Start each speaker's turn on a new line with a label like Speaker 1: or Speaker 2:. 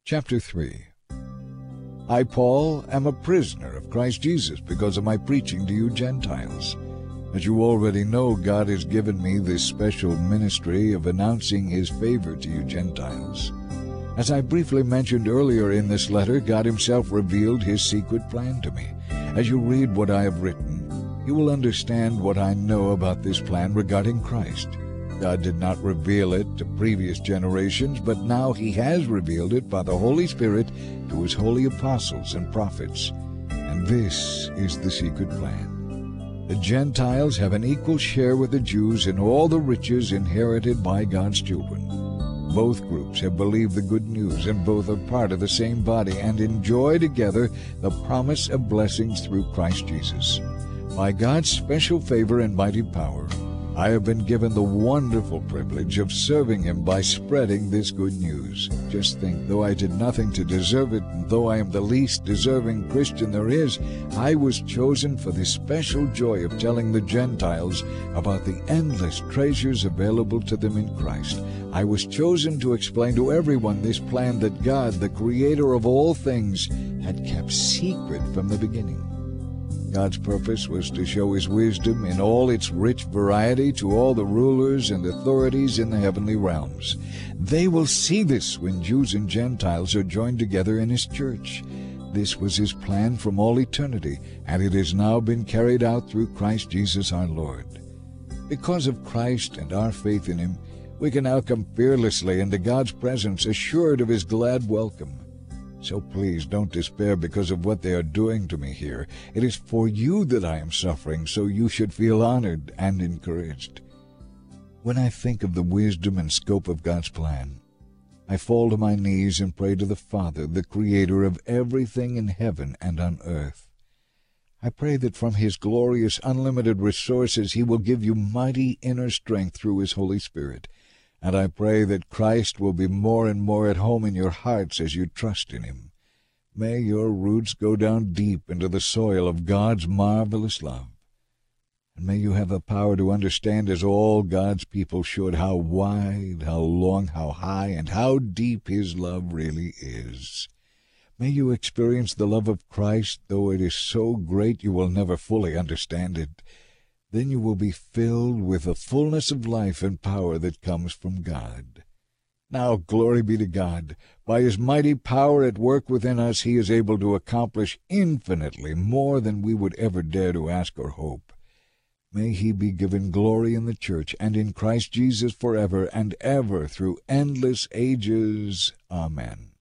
Speaker 1: Chapter 3. I, Paul, am a prisoner of Christ Jesus because of my preaching to you Gentiles. As you already know, God has given me this special ministry of announcing His favor to you Gentiles. As I briefly mentioned earlier in this letter, God Himself revealed His secret plan to me. As you read what I have written, you will understand what I know about this plan regarding Christ. God did not reveal it to previous generations, but now He has revealed it by the Holy Spirit to His holy apostles and prophets. And this is the secret plan. The Gentiles have an equal share with the Jews in all the riches inherited by God's children. Both groups have believed the good news, and both are part of the same body and enjoy together the promise of blessings through Christ Jesus. By God's special favor and mighty power, I have been given the wonderful privilege of serving Him by spreading this good news. Just think, though I did nothing to deserve it, and though I am the least deserving Christian there is, I was chosen for the special joy of telling the Gentiles about the endless treasures available to them in Christ. I was chosen to explain to everyone this plan that God, the Creator of all things, had kept secret from the beginning. God's purpose was to show His wisdom in all its rich variety to all the rulers and authorities in the heavenly realms. They will see this when Jews and Gentiles are joined together in His church. This was His plan from all eternity, and it has now been carried out through Christ Jesus our Lord. Because of Christ and our faith in Him, we can now come fearlessly into God's presence, assured of His glad welcome. So please don't despair because of what they are doing to me here. It is for you that I am suffering, so you should feel honored and encouraged. When I think of the wisdom and scope of God's plan, I fall to my knees and pray to the Father, the Creator of everything in heaven and on earth. I pray that from His glorious, unlimited resources He will give you mighty inner strength through His Holy Spirit. And I pray that Christ will be more and more at home in your hearts as you trust in Him. May your roots go down deep into the soil of God's marvelous love. And may you have the power to understand, as all God's people should, how wide, how long, how high, and how deep His love really is. May you experience the love of Christ, though it is so great you will never fully understand it. Then you will be filled with the fullness of life and power that comes from God. Now, glory be to God. By His mighty power at work within us, He is able to accomplish infinitely more than we would ever dare to ask or hope. May He be given glory in the church and in Christ Jesus forever and ever through endless ages. Amen.